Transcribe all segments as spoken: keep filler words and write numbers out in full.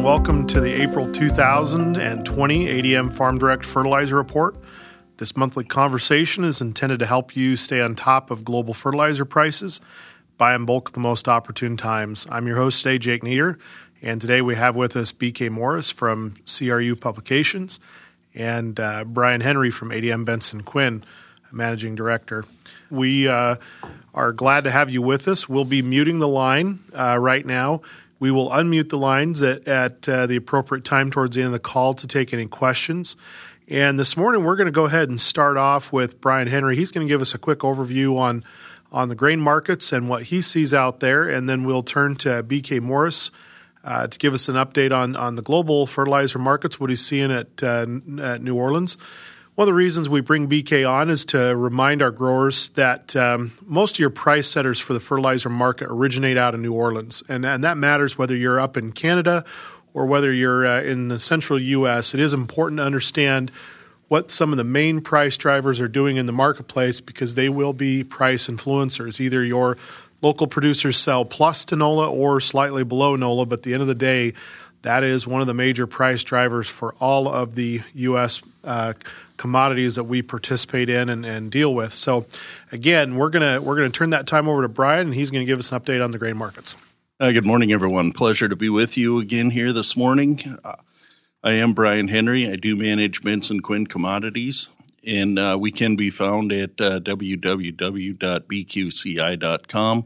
welcome to the April two thousand twenty A D M Farm Direct Fertilizer Report. This monthly conversation is intended to help you stay on top of global fertilizer prices, buy in bulk at the most opportune times. I'm your host today, Jake Nieder, and today we have with us B K Morris from C R U Publications and uh, Brian Henry from A D M Benson Quinn, Managing Director. We uh, are glad to have you with us. We'll be muting the line uh, right now. We will unmute the lines at, at uh, the appropriate time towards the end of the call to take any questions. And this morning, we're going to go ahead and start off with Brian Henry. He's going to give us a quick overview on, on the grain markets and what he sees out there. And then we'll turn to B K Morris uh, to give us an update on, on the global fertilizer markets, what he's seeing at, uh, at New Orleans. One of the reasons we bring B K on is to remind our growers that um, most of your price setters for the fertilizer market originate out of New Orleans. And, and that matters whether you're up in Canada or whether you're uh, in the central U S. It is important to understand what some of the main price drivers are doing in the marketplace because they will be price influencers. Either your local producers sell plus to NOLA or slightly below NOLA, but at the end of the day, that is one of the major price drivers for all of the U S uh, commodities that we participate in and, and deal with. So, again, we're gonna we're gonna turn that time over to Brian, and he's going to give us an update on the grain markets. Uh, good morning, everyone. Pleasure to be with you again here this morning. Uh, I am Brian Henry. I do manage Benson Quinn Commodities, and uh, we can be found at uh, w w w dot b q c i dot com.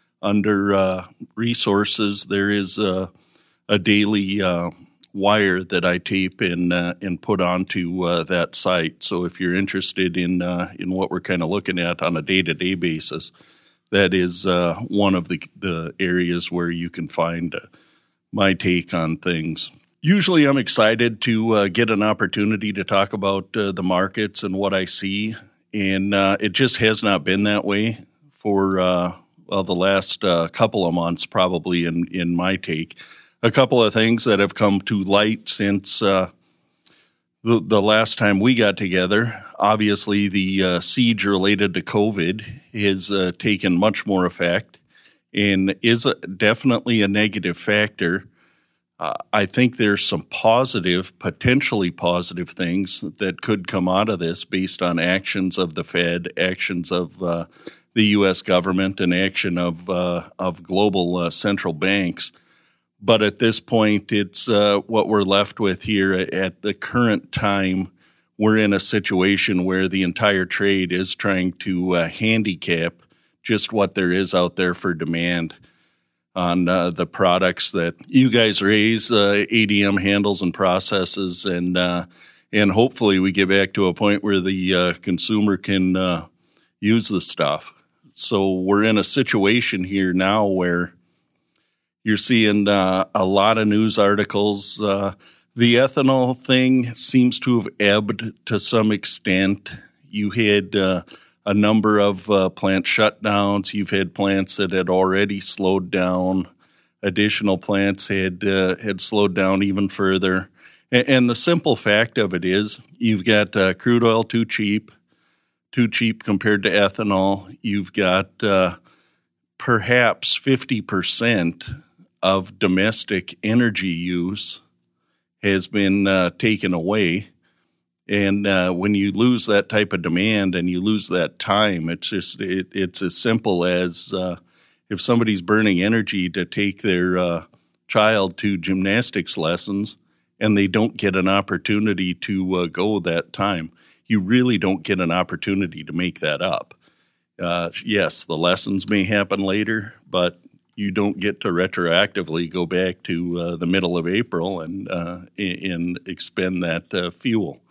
Under uh, resources, there is uh, a daily uh, wire that I tape and uh, and put onto uh, that site. So if you're interested in uh, in what we're kind of looking at on a day-to-day basis, that is uh, one of the, the areas where you can find uh, my take on things. Usually I'm excited to uh, get an opportunity to talk about uh, the markets and what I see, and uh, it just has not been that way for uh, well the last uh, couple of months probably in, in my take. A couple of things that have come to light since uh, the, the last time we got together. Obviously, the uh, siege related to COVID has uh, taken much more effect and is a, definitely a negative factor. Uh, I think there's some positive, potentially positive things that could come out of this based on actions of the Fed, actions of uh, the U S government, and action of, uh, of global uh, central banks. But at this point, it's uh, what we're left with here at the current time. We're in a situation where the entire trade is trying to uh, handicap just what there is out there for demand on uh, the products that you guys raise, uh, A D M handles and processes, and uh, and hopefully we get back to a point where the uh, consumer can uh, use the stuff. So we're in a situation here now where you're seeing uh, a lot of news articles. Uh, the ethanol thing seems to have ebbed to some extent. You had uh, a number of uh, plant shutdowns. You've had plants that had already slowed down. Additional plants had uh, had slowed down even further. And, and the simple fact of it is you've got uh, crude oil too cheap, too cheap compared to ethanol. You've got uh, perhaps fifty percent of domestic energy use has been uh, taken away. And uh, when you lose that type of demand and you lose that time, it's just it, it's as simple as uh, if somebody's burning energy to take their uh, child to gymnastics lessons and they don't get an opportunity to uh, go that time, you really don't get an opportunity to make that up. Uh, yes, the lessons may happen later, but you don't get to retroactively go back to uh, the middle of April and uh, and expend that uh, fuel.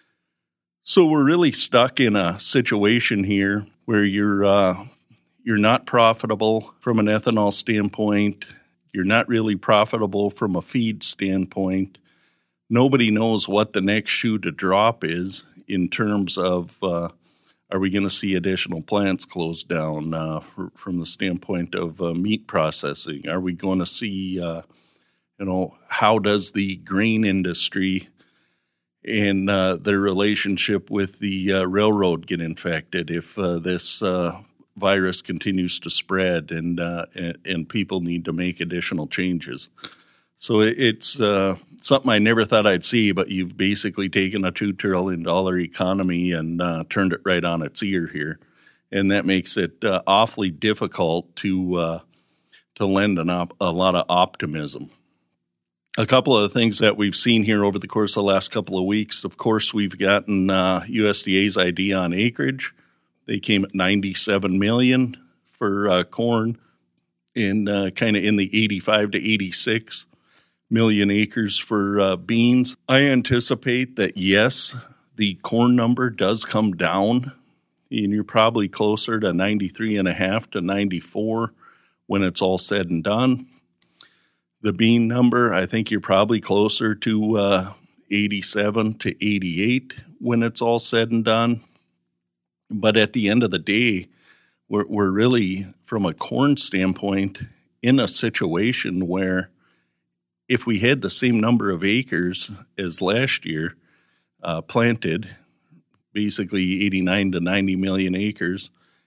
So we're really stuck in a situation here where you're uh, you're not profitable from an ethanol standpoint. You're not really profitable from a feed standpoint. Nobody knows what the next shoe to drop is in terms of uh, are we going to see additional plants closed down uh, for, from the standpoint of uh, meat processing? Are we going to see, uh, you know, how does the grain industry and uh, their relationship with the uh, railroad get infected if uh, this uh, virus continues to spread and, uh, and and people need to make additional changes? So it, it's uh, something I never thought I'd see, but you've basically taken a two trillion dollars economy and uh, turned it right on its ear here. And that makes it uh, awfully difficult to uh, to lend an op- a lot of optimism. A couple of the things that we've seen here over the course of the last couple of weeks, of course, we've gotten uh, U S D A's I D on acreage. They came at ninety-seven million for uh, corn and uh, kind of in the eighty-five to eighty-six million acres for uh, beans. I anticipate that, yes, the corn number does come down, and you're probably closer to ninety-three and a half to ninety-four when it's all said and done. The bean number, I think you're probably closer to uh, eighty-seven to eighty-eight when it's all said and done. But at the end of the day, we're, we're really, from a corn standpoint, in a situation where if we had the same number of acres as last year uh, planted, basically eighty-nine to ninety million acres,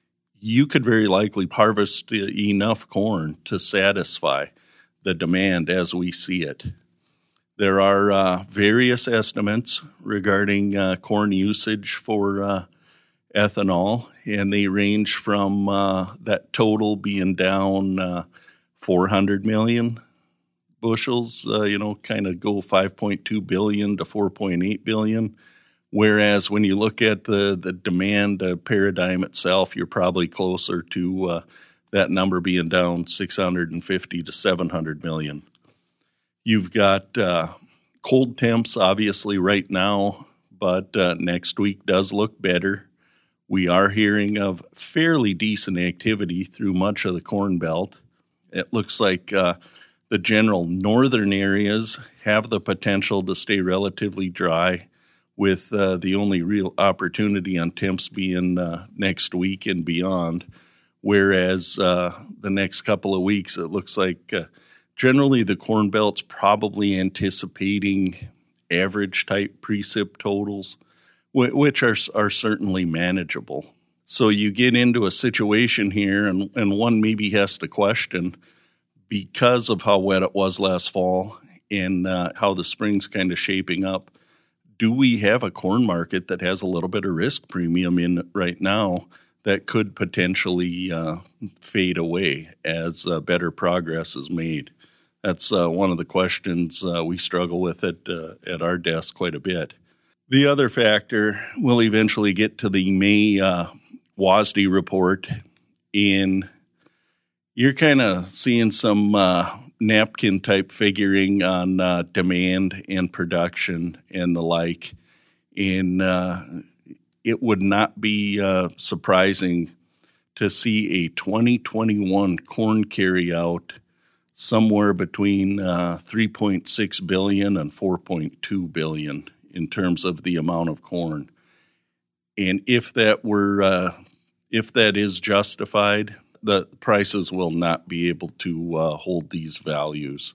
you could very likely harvest enough corn to satisfy the demand as we see it. There are uh, various estimates regarding uh, corn usage for uh, ethanol, and they range from uh, that total being down uh, four hundred million bushels, uh, you know, kind of go five point two billion to four point eight billion. Whereas when you look at the, the demand uh, paradigm itself, you're probably closer to uh, that number being down six hundred fifty to seven hundred million. You've got uh, cold temps, obviously, right now, but uh, next week does look better. We are hearing of fairly decent activity through much of the Corn Belt. It looks like uh, the general northern areas have the potential to stay relatively dry, with uh, the only real opportunity on temps being uh, next week and beyond. Whereas uh, the next couple of weeks, it looks like uh, generally the Corn Belt's probably anticipating average-type precip totals, w- which are are certainly manageable. So you get into a situation here, and, and one maybe has to question, because of how wet it was last fall and uh, how the spring's kind of shaping up, do we have a corn market that has a little bit of risk premium in it right now that could potentially uh, fade away as uh, better progress is made? That's uh, one of the questions uh, we struggle with at, uh, at our desk quite a bit. The other factor, we'll eventually get to the May uh, W A S D report, and you're kind of seeing some uh, napkin-type figuring on uh, demand and production and the like, and uh, it would not be uh, surprising to see a twenty twenty-one corn carryout somewhere between uh, three point six billion dollars and four point two billion dollars in terms of the amount of corn. And if that were, uh, if that is justified, the prices will not be able to uh, hold these values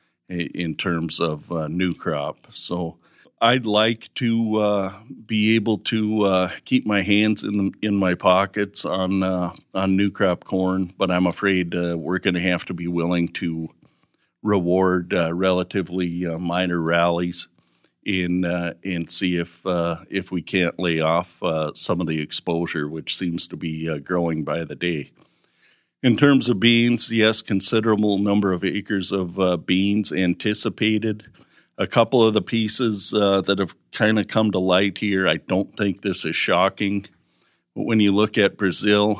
in terms of uh, new crop. So I'd like to uh, be able to uh, keep my hands in the, in my pockets on uh, on new crop corn, but I'm afraid uh, we're going to have to be willing to reward uh, relatively uh, minor rallies in uh, and see if uh, if we can't lay off uh, some of the exposure, which seems to be uh, growing by the day. In terms of beans, yes, considerable number of acres of uh, beans anticipated. A couple of the pieces uh, that have kind of come to light here, I don't think this is shocking. But when you look at Brazil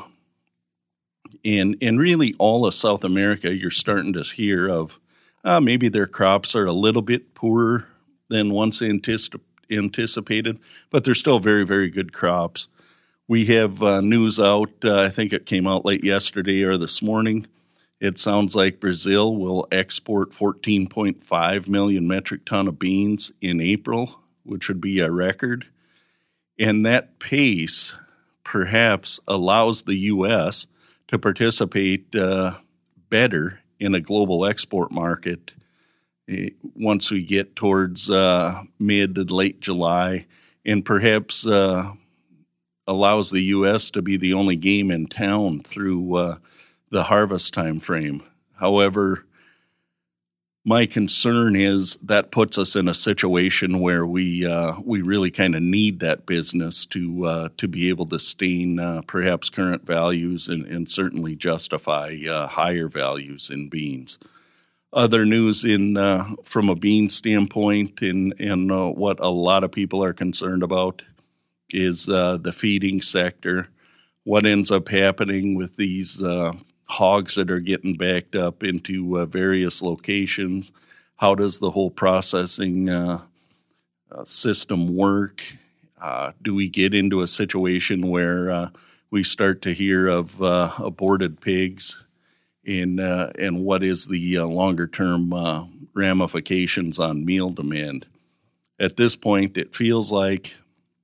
and, and really all of South America, you're starting to hear of uh, maybe their crops are a little bit poorer than once anticip- anticipated, but they're still very, very good crops. We have uh, news out, uh, I think it came out late yesterday or this morning. It sounds like Brazil will export fourteen point five million metric ton of beans in April, which would be a record. And that pace perhaps allows the U S to participate uh, better in a global export market once we get towards uh, mid to late July, and perhaps uh, allows the U S to be the only game in town through uh, the harvest time frame. However, my concern is that puts us in a situation where we uh, we really kind of need that business to uh, to be able to sustain uh, perhaps current values and, and certainly justify uh, higher values in beans. Other news in uh, from a bean standpoint, and and uh, what a lot of people are concerned about is uh, the feeding sector. What ends up happening with these Uh, hogs that are getting backed up into uh, various locations? How does the whole processing uh, uh, system work? Uh, do we get into a situation where uh, we start to hear of uh, aborted pigs? And, uh, and what is the uh, longer-term uh, ramifications on meal demand? At this point, it feels like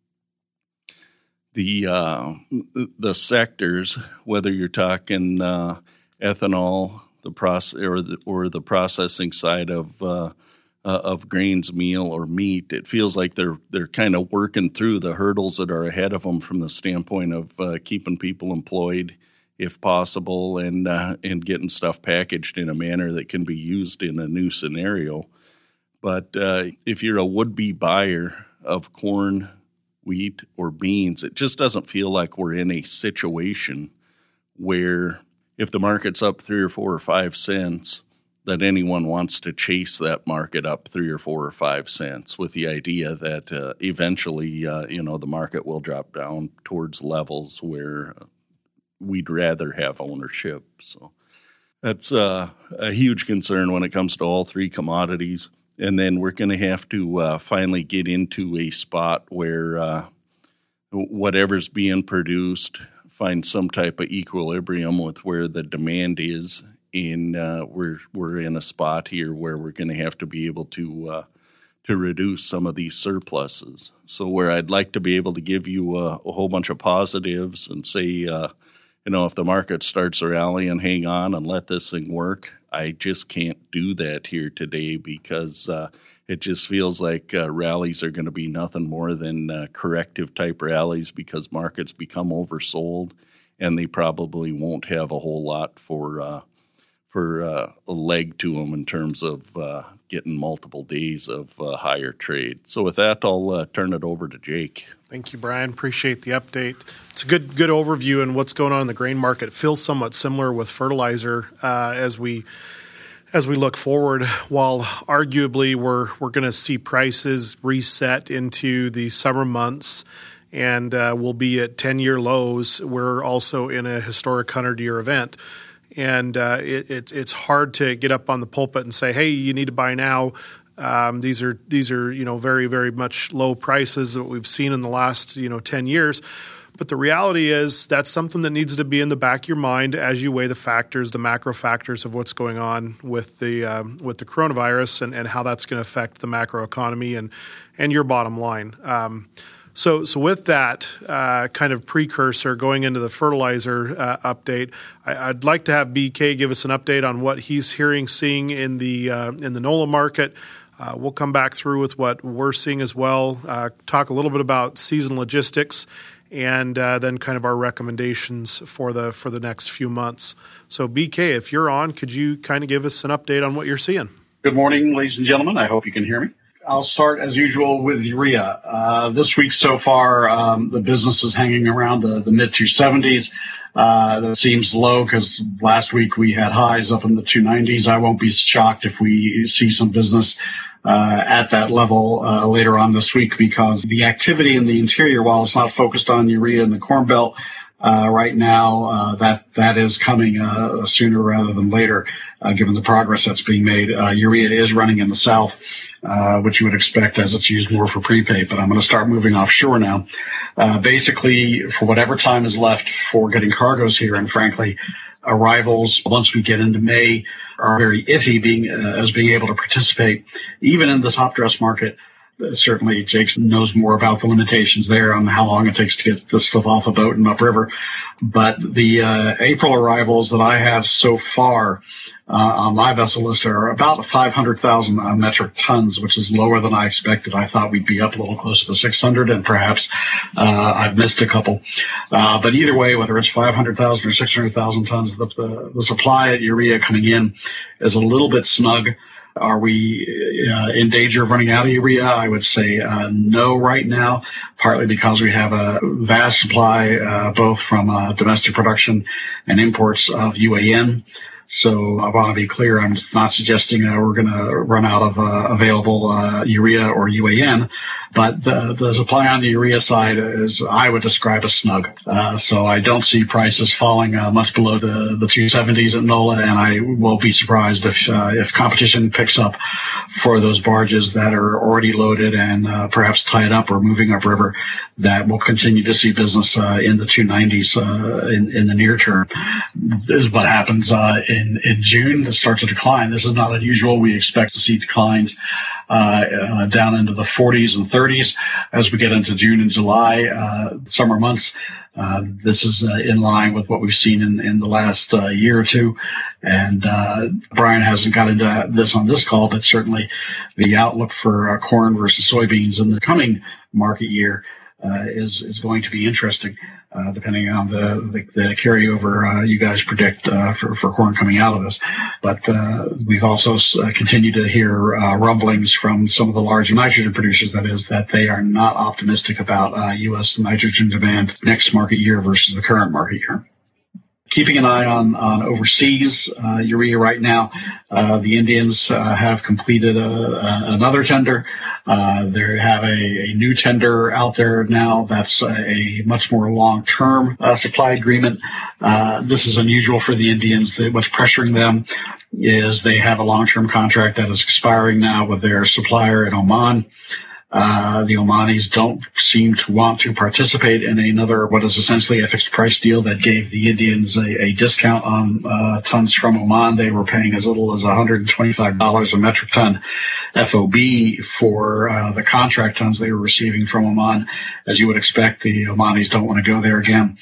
The uh, the sectors, whether you're talking uh, ethanol, the process or the or the processing side of uh, uh, of grains, meal, or meat, it feels like they're they're kind of working through the hurdles that are ahead of them from the standpoint of uh, keeping people employed, if possible, and uh, and getting stuff packaged in a manner that can be used in a new scenario. But uh, if you're a would-be buyer of corn, wheat, or beans, it just doesn't feel like we're in a situation where if the market's up three or four or five cents, that anyone wants to chase that market up three or four or five cents with the idea that uh, eventually, uh, you know, the market will drop down towards levels where we'd rather have ownership. So that's uh, a huge concern when it comes to all three commodities. And then we're going to have to uh, finally get into a spot where uh, whatever's being produced finds some type of equilibrium with where the demand is. And uh, we're we're in a spot here where we're going to have to be able to uh, to reduce some of these surpluses. So where I'd like to be able to give you a, a whole bunch of positives and say, uh, you know, if the market starts rallying, hang on and let this thing work. I just can't do that here today because uh, it just feels like uh, rallies are going to be nothing more than uh, corrective type rallies because markets become oversold and they probably won't have a whole lot for uh, for uh, a leg to them in terms of uh, getting multiple days of uh, higher trade. So with that, I'll uh, turn it over to Jake. Thank you, Brian. Appreciate the update. It's a good good overview in what's going on in the grain market. It feels somewhat similar with fertilizer uh, as we as we look forward. While arguably we're we're going to see prices reset into the summer months and uh, we'll be at ten-year lows, we're also in a historic hundred-year event. And uh, it, it, it's hard to get up on the pulpit and say, hey, you need to buy now. Um, these are these are you know very very much low prices that we've seen in the last you know ten years, but the reality is that's something that needs to be in the back of your mind as you weigh the factors, the macro factors of what's going on with the um, with the coronavirus and, and how that's going to affect the macro economy and and your bottom line. Um, So, so with that uh, kind of precursor going into the fertilizer uh, update, I, I'd like to have B K give us an update on what he's hearing, seeing in the uh, in the NOLA market. Uh, we'll come back through with what we're seeing as well. Uh, talk a little bit about season logistics, and uh, then kind of our recommendations for the for the next few months. So, B K, if you're on, could you kind of give us an update on what you're seeing? Good morning, ladies and gentlemen. I hope you can hear me. I'll start, as usual, with urea. Uh, this week so far, um, the business is hanging around the, the mid two seventies. Uh, that seems low because last week we had highs up in the two nineties. I won't be shocked if we see some business uh, at that level uh, later on this week because the activity in the interior, while it's not focused on urea in the Corn Belt, Uh, right now, uh, that, that is coming, uh, sooner rather than later, uh, given the progress that's being made. Uh, urea is running in the south, uh, which you would expect as it's used more for prepay, but I'm going to start moving offshore now. Uh, basically, for whatever time is left for getting cargoes here, and frankly, arrivals, once we get into May, are very iffy being, uh, as being able to participate, even in the top dress market. Certainly, Jake knows more about the limitations there on how long it takes to get this stuff off a boat and upriver. But the uh, April arrivals that I have so far uh, on my vessel list are about five hundred thousand uh, metric tons, which is lower than I expected. I thought we'd be up a little closer to six hundred, and perhaps uh, I've missed a couple. Uh, but either way, whether it's five hundred thousand or six hundred thousand tons, the, the, the supply at urea coming in is a little bit snug. Are we uh, in danger of running out of urea? I would say uh, no right now, partly because we have a vast supply uh, both from uh, domestic production and imports of U A N. So I want to be clear, I'm not suggesting uh, we're going to run out of uh, available uh, urea or U A N, but the, the supply on the urea side is, I would describe as snug. Uh, so I don't see prices falling uh, much below the, the two seventies at NOLA, and I will be surprised if uh, if competition picks up for those barges that are already loaded and uh, perhaps tied up or moving upriver, that will continue to see business uh, in the two nineties uh, in, in the near term. This is what happens uh, in In, in June, it starts to decline. This is not unusual. We expect to see declines uh, uh, down into the forties and thirties as we get into June and July, uh, summer months. Uh, this is uh, in line with what we've seen in, in the last uh, year or two. And uh, Brian hasn't got into this on this call, but certainly the outlook for uh, corn versus soybeans in the coming market year uh, is, is going to be interesting. Uh, depending on the, the, the carryover uh, you guys predict uh, for, for corn coming out of this. But uh, we've also uh, continued to hear uh, rumblings from some of the large nitrogen producers, that is, that they are not optimistic about uh, U S nitrogen demand next market year versus the current market year. Keeping an eye on, on overseas uh, urea right now, uh, the Indians uh, have completed a, a, another tender. Uh, they have a, a new tender out there now that's a, a much more long-term uh, supply agreement. Uh, this is unusual for the Indians. What's pressuring them is they have a long-term contract that is expiring now with their supplier in Oman. Uh, the Omanis don't seem to want to participate in another, what is essentially a fixed price deal that gave the Indians a, a discount on uh, tons from Oman. They were paying as little as one hundred twenty-five dollars a metric ton F O B for uh, the contract tons they were receiving from Oman. As you would expect, the Omanis don't want to go there again.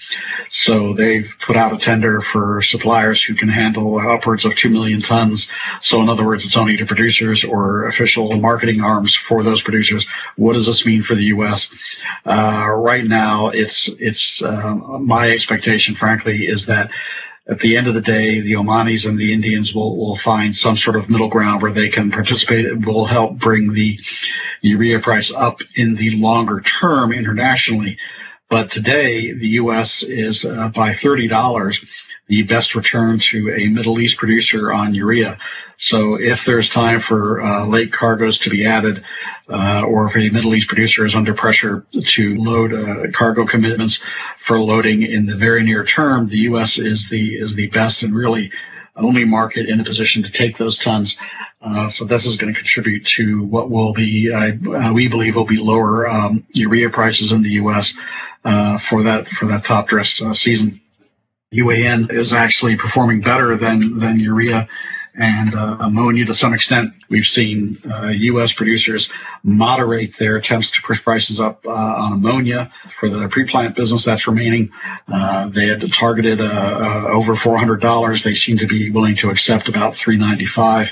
So they've put out a tender for suppliers who can handle upwards of two million tons. So in other words, it's only to producers or official marketing arms for those producers. What does this mean for the U S? Uh, right now, it's it's uh, my expectation, frankly, is that at the end of the day, the Omanis and the Indians will, will find some sort of middle ground where they can participate. It will help bring the urea price up in the longer term internationally. But today, the U S is uh, by thirty dollars the best return to a Middle East producer on urea. So if there's time for uh, late cargoes to be added, uh, or if a Middle East producer is under pressure to load uh, cargo commitments for loading in the very near term, the U S is the is the best and really only market in a position to take those tons. Uh, so this is going to contribute to what will be, uh, we believe, will be lower um, urea prices in the U S uh, for that for that top dress uh, season. U A N is actually performing better than than urea and uh, ammonia to some extent. We've seen uh, U S producers moderate their attempts to push prices up uh, on ammonia for the pre-plant business that's remaining. Uh, they had targeted uh, uh, over four hundred dollars. They seem to be willing to accept about three ninety-five.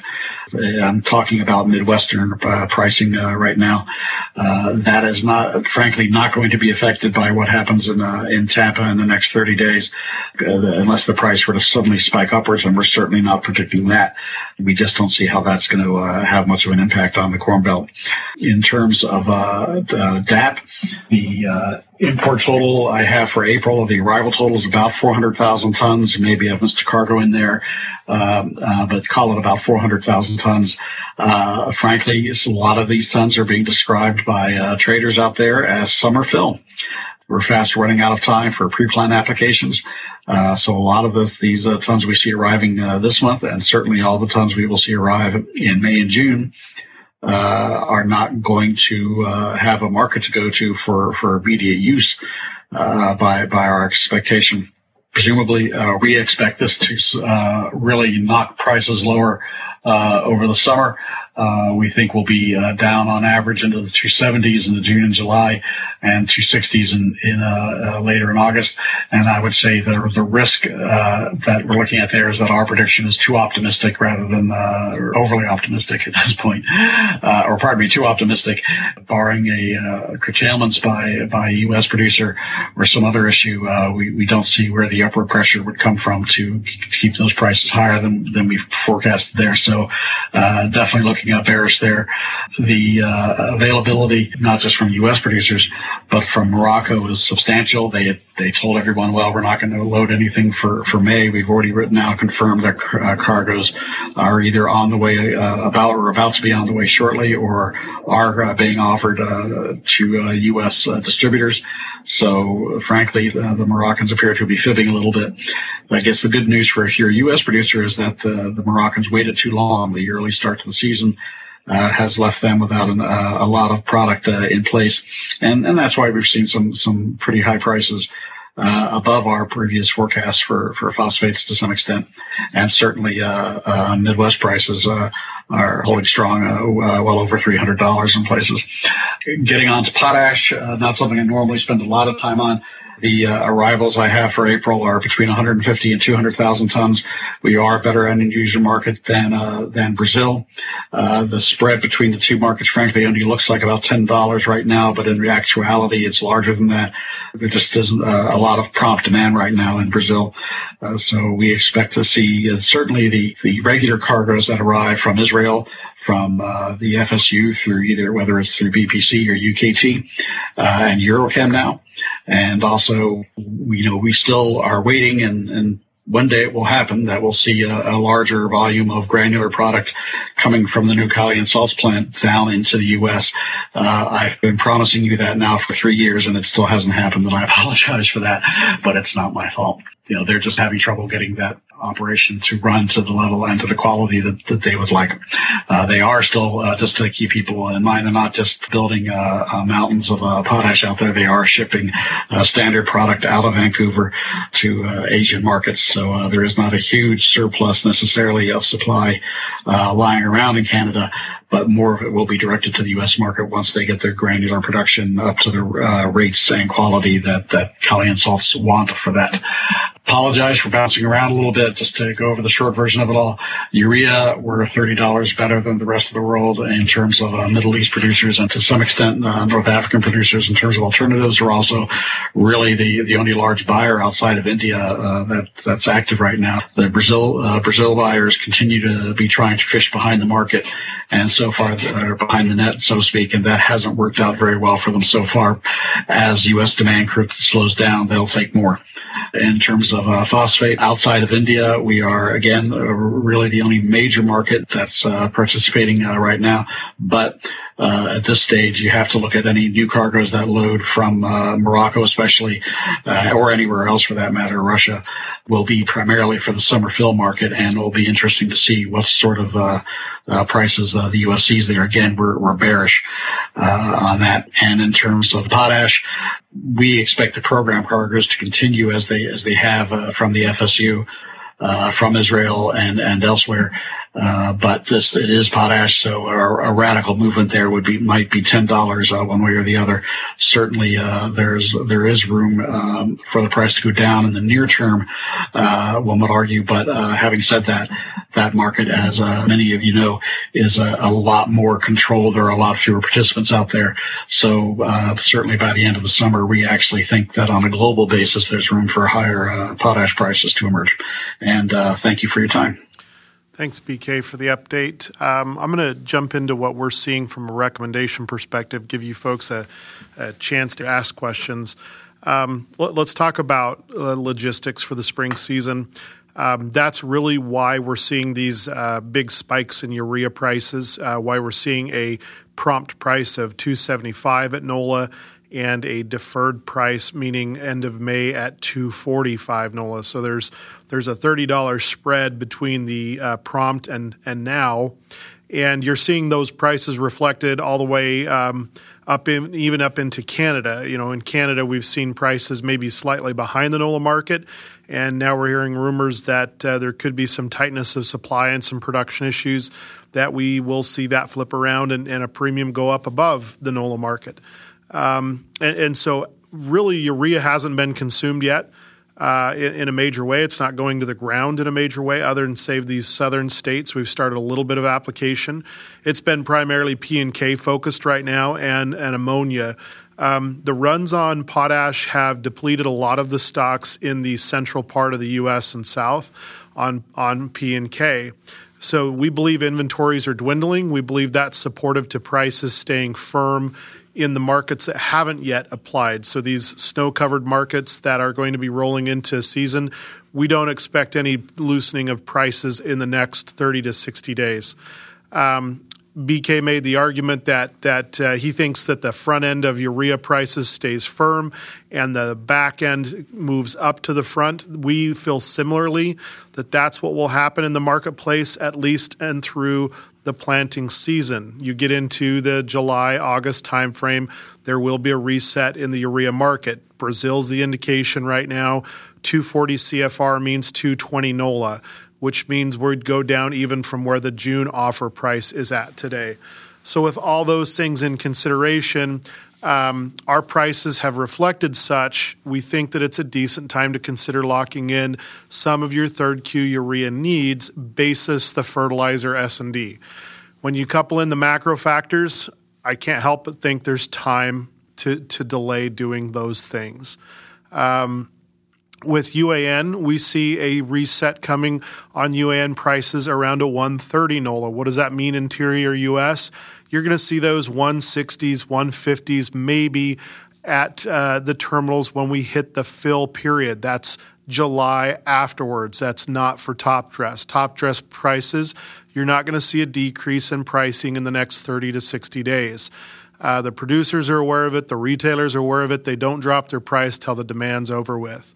I'm talking about Midwestern uh, pricing uh, right now. Uh, that is not, frankly, not going to be affected by what happens in uh, in Tampa in the next thirty days, uh, unless the price were to suddenly spike upwards, and we're certainly not predicting that. We just don't see how that's going to uh, have much of an impact on the Corn Belt. In terms of uh, uh, D A P, the uh, import total I have for April, the arrival total is about four hundred thousand tons. Maybe I've missed a cargo in there, um, uh, but call it about four hundred thousand tons. Uh, frankly, a lot of these tons are being described by uh, traders out there as summer fill. We're fast running out of time for pre-plant applications. Uh, so a lot of this, these uh, tons we see arriving uh, this month, and certainly all the tons we will see arrive in May and June, uh, are not going to uh, have a market to go to for, for immediate use uh, by, by our expectation. Presumably, uh, we expect this to uh, really knock prices lower uh, over the summer. Uh, we think we'll be uh, down on average into the two seventies in the June and July, and two sixties in, in uh, uh, later in August. And I would say the the risk uh, that we're looking at there is that our prediction is too optimistic rather than uh, overly optimistic at this point, uh, or pardon me, too optimistic. Barring a uh, curtailments by by a U S producer or some other issue, uh, we we don't see where the upward pressure would come from to keep those prices higher than than we forecasted there. So uh, definitely looking at bearish there. The uh, availability, not just from U S producers, but from Morocco, is substantial. They they told everyone, well, we're not going to load anything for, for May. We've already written out, confirmed that uh, cargoes are either on the way, uh, about or about to be on the way shortly, or are uh, being offered uh, to uh, U S uh, distributors. So, frankly, uh, the Moroccans appear to be fibbing a little bit. I guess the good news for if you're a U S producer is that uh, the Moroccans waited too long. The early start to the season uh, has left them without an, uh, a lot of product uh, in place, and and that's why we've seen some some pretty high prices uh, above our previous forecasts for for phosphates to some extent, and certainly uh, uh, Midwest prices uh, are holding strong, uh, uh, well over three hundred dollars in places. Getting on to potash, uh, not something I normally spend a lot of time on. The uh, arrivals I have for April are between one hundred fifty and two hundred thousand tons. We are better end user market than uh, than Brazil. Uh, the spread between the two markets, frankly, only looks like about ten dollars right now, but in actuality, it's larger than that. There just isn't uh, a lot of prompt demand right now in Brazil. Uh, so we expect to see uh, certainly the, the regular cargoes that arrive from Israel, from uh, the F S U through either, whether it's through B P C or U K T, uh, and Eurochem now. And also, you know, we still are waiting, and, and one day it will happen that we'll see a, a larger volume of granular product coming from the new Calian salts plant down into the U S. Uh, I've been promising you that now for three years, and it still hasn't happened, and I apologize for that, but it's not my fault. You know, they're just having trouble getting that operation to run to the level and to the quality that, that they would like. Uh, they are still, uh, just to keep people in mind, they're not just building uh, uh, mountains of uh, potash out there. They are shipping uh, standard product out of Vancouver to uh, Asian markets. So uh, there is not a huge surplus necessarily of supply uh, lying around in Canada, but more of it will be directed to the U S market once they get their granular production up to the uh, rates and quality that, that Calian salts want for that. Apologize for bouncing around a little bit, just to go over the short version of it all. Urea, we're thirty dollars better than the rest of the world in terms of uh, Middle East producers, and to some extent uh, North African producers in terms of alternatives. We're also really the, the only large buyer outside of India uh, that that's active right now. The Brazil uh, Brazil buyers continue to be trying to fish behind the market, and so far they're behind the net, so to speak, and that hasn't worked out very well for them so far. As U S demand slows down, they'll take more. In terms of uh, phosphate, outside of India, we are, again, uh, really the only major market that's uh, participating uh, right now. But uh, at this stage, you have to look at any new cargoes that load from uh, Morocco especially, uh, or anywhere else for that matter, Russia, will be primarily for the summer fill market, and it will be interesting to see what sort of uh, uh, prices uh, the U S sees there. Again, we're, we're bearish uh, on that. And in terms of potash, we expect the program cargoes to continue as they as they have uh, from the F S U, uh, from Israel and and elsewhere. Uh, but this it is potash, so a, a radical movement there would be might be ten dollars uh, one way or the other. Certainly, uh, there's there is room um, for the price to go down in the near term. Uh, one would argue, but uh, having said that, that market, as uh, many of you know, is a, a lot more controlled. There are a lot fewer participants out there. So uh, certainly by the end of the summer, we actually think that on a global basis, there's room for higher uh, potash prices to emerge. And uh, thank you for your time. Thanks, B K, for the update. Um, I'm going to jump into what we're seeing from a recommendation perspective, give you folks a, a chance to ask questions. Um, let, let's talk about uh, logistics for the spring season. Um, that's really why we're seeing these uh, big spikes in urea prices, uh, why we're seeing a prompt price of two seventy-five at NOLA and a deferred price, meaning end of May, at two forty-five NOLA. So there's there's a thirty dollars spread between the uh, prompt and and now, and you're seeing those prices reflected all the way um, up in, even up into Canada. You know, in Canada, we've seen prices maybe slightly behind the NOLA market, and now we're hearing rumors that uh, there could be some tightness of supply and some production issues that we will see that flip around and, and a premium go up above the NOLA market. Um, and, and so really urea hasn't been consumed yet uh, in, in a major way. It's not going to the ground in a major way other than save these southern states. We've started a little bit of application. It's been primarily P and K focused right now and, and ammonia. Um, the runs on potash have depleted a lot of the stocks in the central part of the U S and South on, on P and K. So we believe inventories are dwindling. We believe that's supportive to prices staying firm in the markets that haven't yet applied. So these snow-covered markets that are going to be rolling into season, we don't expect any loosening of prices in the next thirty to sixty days. Um, B K made the argument that that uh, he thinks that the front end of urea prices stays firm and the back end moves up to the front. We feel similarly that that's what will happen in the marketplace, at least and through the planting season. You get into the July, August timeframe, there will be a reset in the urea market. Brazil's the indication right now. two forty C F R means two twenty NOLA, which means we'd go down even from where the June offer price is at today. So with all those things in consideration, um, our prices have reflected such, we think that it's a decent time to consider locking in some of your third Q urea needs basis the fertilizer S and D. When you couple in the macro factors, I can't help but think there's time to, to delay doing those things. Um, With U A N, we see a reset coming on U A N prices around a one thirty NOLA. What does that mean interior U S? You're going to see those one sixties, one fifties maybe at uh, the terminals when we hit the fill period. That's July afterwards. That's not for top dress. Top dress prices, you're not going to see a decrease in pricing in the next thirty to sixty days. Uh, the producers are aware of it. The retailers are aware of it. They don't drop their price till the demand's over with.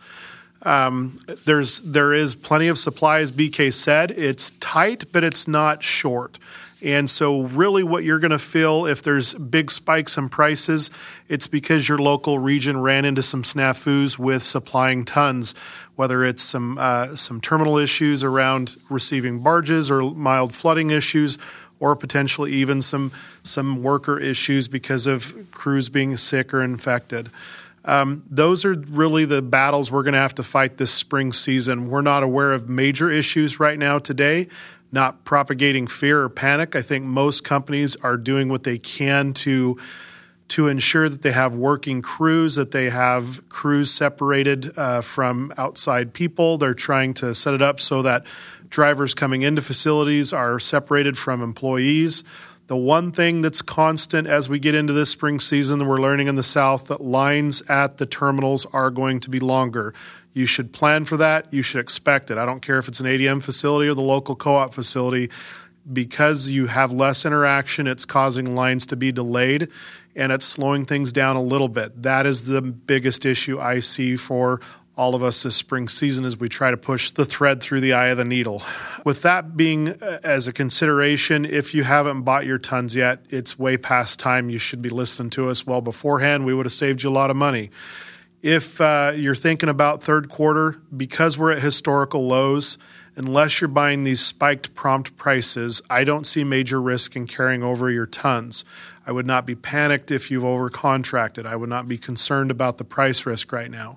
Um, there's there is plenty of supply, as B K said. It's tight, but it's not short. And so really what you're going to feel if there's big spikes in prices, it's because your local region ran into some snafus with supplying tons, whether it's some uh, some terminal issues around receiving barges or mild flooding issues, or potentially even some some worker issues because of crews being sick or infected. Um, those are really the battles we're going to have to fight this spring season. We're not aware of major issues right now today, not propagating fear or panic. I think most companies are doing what they can to to ensure that they have working crews, that they have crews separated uh, from outside people. They're trying to set it up so that drivers coming into facilities are separated from employees. The one thing that's constant as we get into this spring season, we're learning in the South that lines at the terminals are going to be longer. You should plan for that. You should expect it. I don't care if it's an A D M facility or the local co-op facility. Because you have less interaction, it's causing lines to be delayed, and it's slowing things down a little bit. That is the biggest issue I see for all of us this spring season as we try to push the thread through the eye of the needle. With that being as a consideration, if you haven't bought your tons yet, it's way past time. You should be listening to us well beforehand. We would have saved you a lot of money. If uh, you're thinking about third quarter, because we're at historical lows, unless you're buying these spiked prompt prices, I don't see major risk in carrying over your tons. I would not be panicked if you've overcontracted. I would not be concerned about the price risk right now.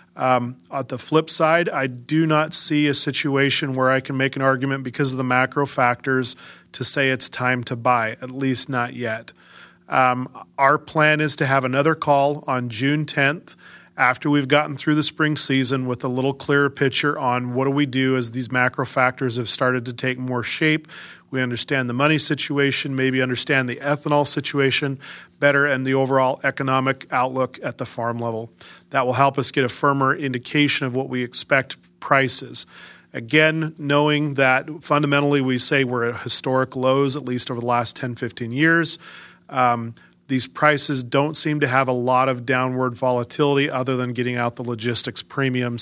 Um, at the flip side, I do not see a situation where I can make an argument because of the macro factors to say it's time to buy, at least not yet. Um, our plan is to have another call on June tenth after we've gotten through the spring season with a little clearer picture on what do we do as these macro factors have started to take more shape. We understand the money situation, maybe understand the ethanol situation better, and the overall economic outlook at the farm level. That will help us get a firmer indication of what we expect prices. Again, knowing that fundamentally we say we're at historic lows, at least over the last ten, fifteen years. Um, These prices don't seem to have a lot of downward volatility other than getting out the logistics premiums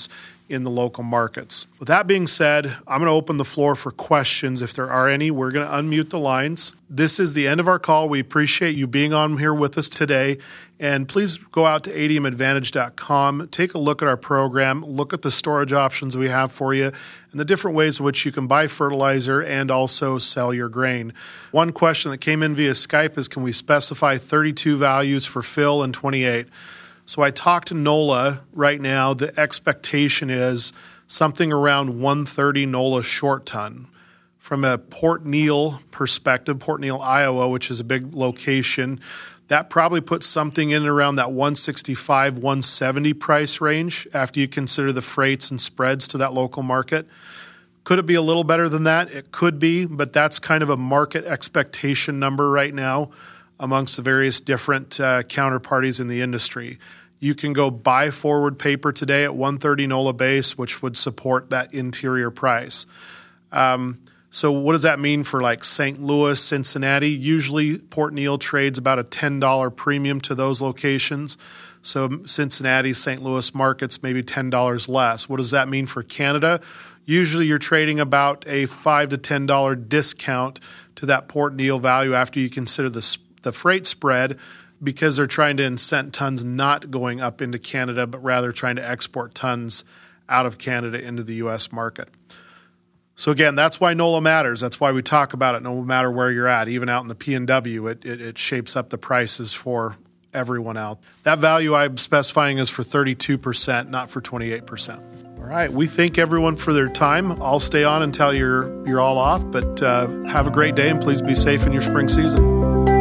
in the local markets. With that being said, I'm going to open the floor for questions if there are any. We're going to unmute the lines. This is the end of our call. We appreciate you being on here with us today. And please go out to A D M Advantage dot com, take a look at our program, look at the storage options we have for you, and the different ways in which you can buy fertilizer and also sell your grain. One question that came in via Skype is, can we specify thirty-two values for fill and twenty-eight? So I talked to NOLA right now. The expectation is something around one thirty NOLA short ton. From a Port Neal perspective, Port Neal, Iowa, which is a big location, that probably puts something in around that one sixty-five, one seventy price range after you consider the freights and spreads to that local market. Could it be a little better than that? It could be, but that's kind of a market expectation number right now amongst the various different uh, counterparties in the industry. You can go buy forward paper today at one thirty NOLA base, which would support that interior price. Um, so what does that mean for like Saint Louis, Cincinnati? Usually Port Neal trades about a ten dollars premium to those locations. So Cincinnati, Saint Louis markets, maybe ten dollars less. What does that mean for Canada? Usually you're trading about a five to ten dollars discount to that Port Neal value after you consider the, the freight spread, because they're trying to incent tons not going up into Canada, but rather trying to export tons out of Canada into the U S market. So again, that's why NOLA matters. That's why we talk about it no matter where you're at. Even out in the P and W, it, it, it shapes up the prices for everyone out. That value I'm specifying is for thirty-two percent, not for twenty-eight percent. All right. We thank everyone for their time. I'll stay on until you're, you're all off, but uh, have a great day and please be safe in your spring season.